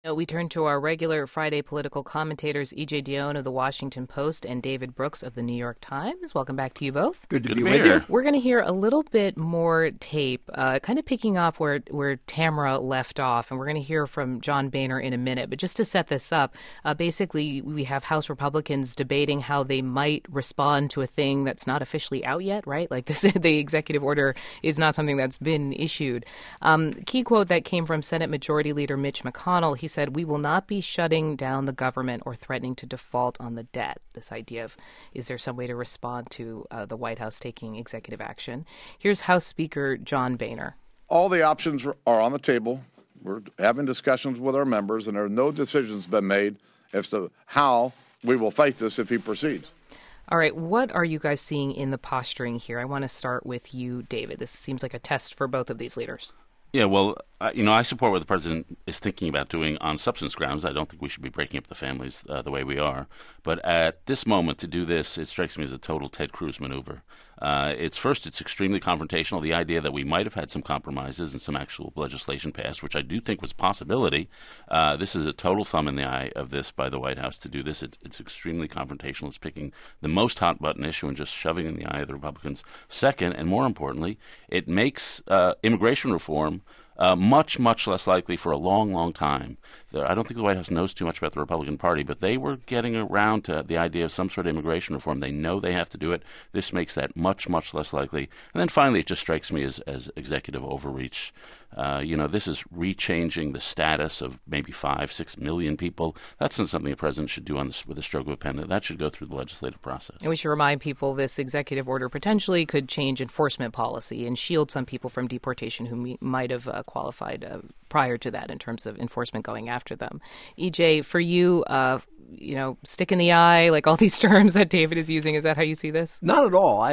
We turn to our regular Friday political commentators, E.J. Dionne of The Washington Post and David Brooks of The New York Times. Welcome back to you both. Good to be with you. We're going to hear a little bit more tape, kind of picking up where Tamara left off, and we're going to hear from John Boehner in a minute. But just to set this up, basically we have House Republicans debating how they might respond to a thing that's not officially out yet, right? Like the executive order is not something that's been issued. Key quote that came from Senate Majority Leader Mitch McConnell. He said, "We will not be shutting down the government or threatening to default on the debt." This idea of, is there some way to respond to the White House taking executive action? Here's House Speaker John Boehner. All the options are on the table. We're having discussions with our members, and there are no decisions been made as to how we will fight this if he proceeds. All right, what are you guys seeing in the posturing here? I want to start with you, David. This seems like a test for both of these leaders. Yeah, well, I support what the president is thinking about doing on substance grounds. I don't think we should be breaking up the families the way we are. But at this moment, to do this, it strikes me as a total Ted Cruz maneuver. It's extremely confrontational. The idea that we might have had some compromises and some actual legislation passed, which I do think was a possibility. This is a total thumb in the eye of this by the White House to do this. It's extremely confrontational. It's picking the most hot-button issue and just shoving it in the eye of the Republicans. Second, and more importantly, it makes immigration reform much, much less likely for a long, long time. I don't think the White House knows too much about the Republican Party, but they were getting around to the idea of some sort of immigration reform. They know they have to do it. This makes that much, much less likely. And then finally, it just strikes me as executive overreach. This is rechanging the status of maybe 5-6 million people. That's not something the president should do with a stroke of a pen. That should go through the legislative process. And we should remind people this executive order potentially could change enforcement policy and shield some people from deportation who might have qualified prior to that in terms of enforcement going after them. EJ, for you, stick in the eye, like all these terms that David is using, is that how you see this? Not at all.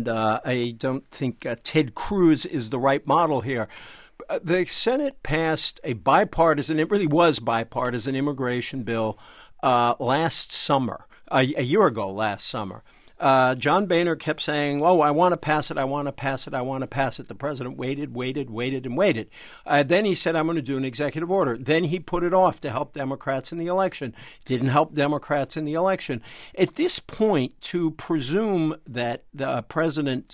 I don't think Ted Cruz is the right model here. The Senate passed a bipartisan, it really was bipartisan, immigration bill last summer, a year ago last summer. John Boehner kept saying, "Oh, I want to pass it, I want to pass it, I want to pass it." The president waited. Then he said, "I'm going to do an executive order." Then he put it off to help Democrats in the election. Didn't help Democrats in the election. At this point, to presume that the president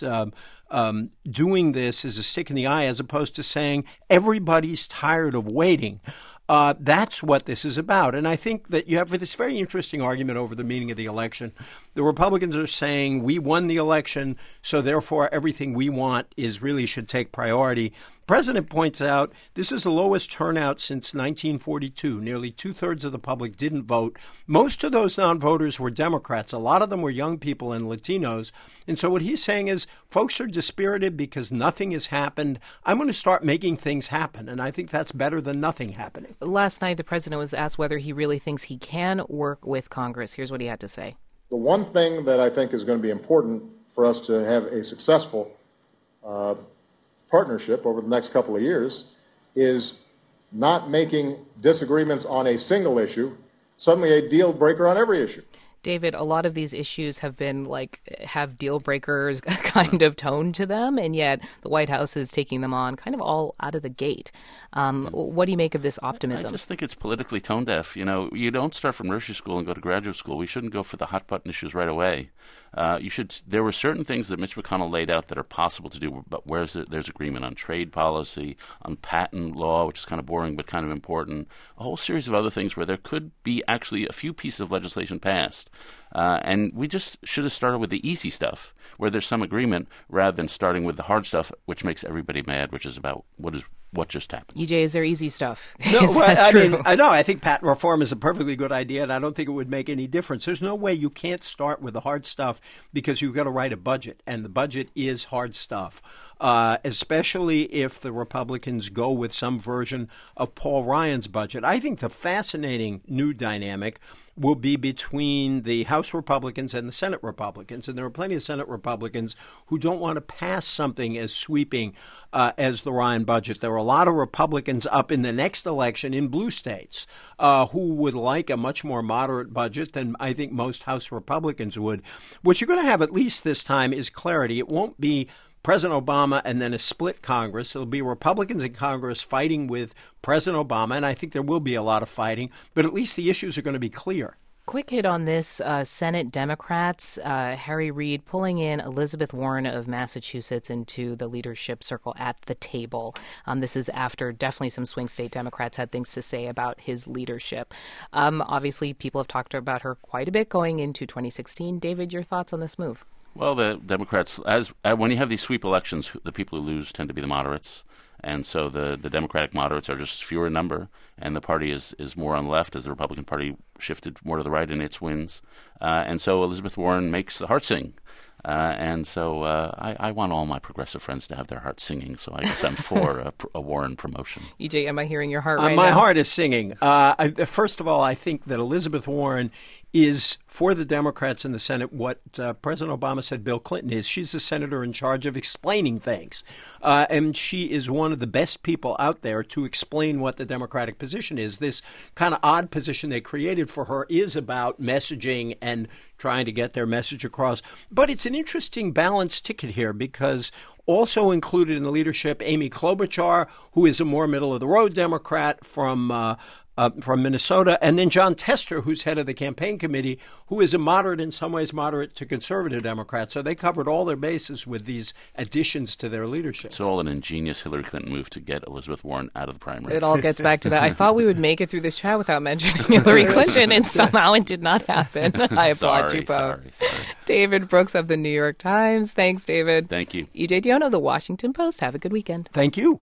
doing this is a stick in the eye as opposed to saying everybody's tired of waiting, that's what this is about. And I think that you have this very interesting argument over the meaning of the election. The Republicans are saying we won the election, so therefore everything we want should take priority. The president points out this is the lowest turnout since 1942. Nearly two-thirds of the public didn't vote. Most of those non-voters were Democrats. A lot of them were young people and Latinos. And so what he's saying is folks are dispirited because nothing has happened. I'm going to start making things happen. And I think that's better than nothing happening. Last night, the president was asked whether he really thinks he can work with Congress. Here's what he had to say. The one thing that I think is going to be important for us to have a successful partnership over the next couple of years is not making disagreements on a single issue suddenly a deal breaker on every issue. David, a lot of these issues have been have deal breakers kind of tone to them, and yet the White House is taking them on kind of all out of the gate. What do you make of this optimism? I just think it's politically tone deaf. You don't start from nursery school and go to graduate school. We shouldn't go for the hot button issues right away. There were certain things that Mitch McConnell laid out that are possible to do, but there's agreement on trade policy, on patent law, which is kind of boring but kind of important, a whole series of other things where there could be actually a few pieces of legislation passed. And we just should have started with the easy stuff, where there's some agreement, rather than starting with the hard stuff, which makes everybody mad, which is about what just happened. EJ, is there easy stuff? No, is that true? I think patent reform is a perfectly good idea, and I don't think it would make any difference. There's no way you can't start with the hard stuff because you've got to write a budget, and the budget is hard stuff, especially if the Republicans go with some version of Paul Ryan's budget. I think the fascinating new dynamic will be between the House Republicans and the Senate Republicans. And there are plenty of Senate Republicans who don't want to pass something as sweeping as the Ryan budget. There are a lot of Republicans up in the next election in blue states who would like a much more moderate budget than I think most House Republicans would. What you're going to have at least this time is clarity. It won't be President Obama and then a split Congress. There'll be Republicans in Congress fighting with President Obama, and I think there will be a lot of fighting, but at least the issues are going to be clear. Quick hit on this. Senate Democrats, Harry Reid pulling in Elizabeth Warren of Massachusetts into the leadership circle at the table. This is after definitely some swing state Democrats had things to say about his leadership. Obviously, people have talked about her quite a bit going into 2016. David, your thoughts on this move? Well, the Democrats, when you have these sweep elections, the people who lose tend to be the moderates. And so the Democratic moderates are just fewer in number, and the party is more on the left as the Republican Party shifted more to the right in its wins. And so Elizabeth Warren makes the heart sing. And so I want all my progressive friends to have their hearts singing, so I guess I'm for a Warren promotion. EJ, am I hearing your heart right my now? My heart is singing. First of all, I think that Elizabeth Warren is, for the Democrats in the Senate, what President Obama said Bill Clinton is. She's the senator in charge of explaining things. And she is one of the best people out there to explain what the Democratic position is. This kind of odd position they created for her is about messaging and trying to get their message across. But it's an interesting balanced ticket here because also included in the leadership, Amy Klobuchar, who is a more middle-of-the-road Democrat from Minnesota, and then John Tester, who's head of the campaign committee, who is a moderate, in some ways moderate to conservative Democrat. So they covered all their bases with these additions to their leadership. It's all an ingenious Hillary Clinton move to get Elizabeth Warren out of the primary. It all gets back to that. I thought we would make it through this chat without mentioning Hillary Clinton, and somehow it did not happen. I applaud you both. Sorry. David Brooks of the New York Times. Thanks, David. Thank you. EJ Dionne of the Washington Post. Have a good weekend. Thank you.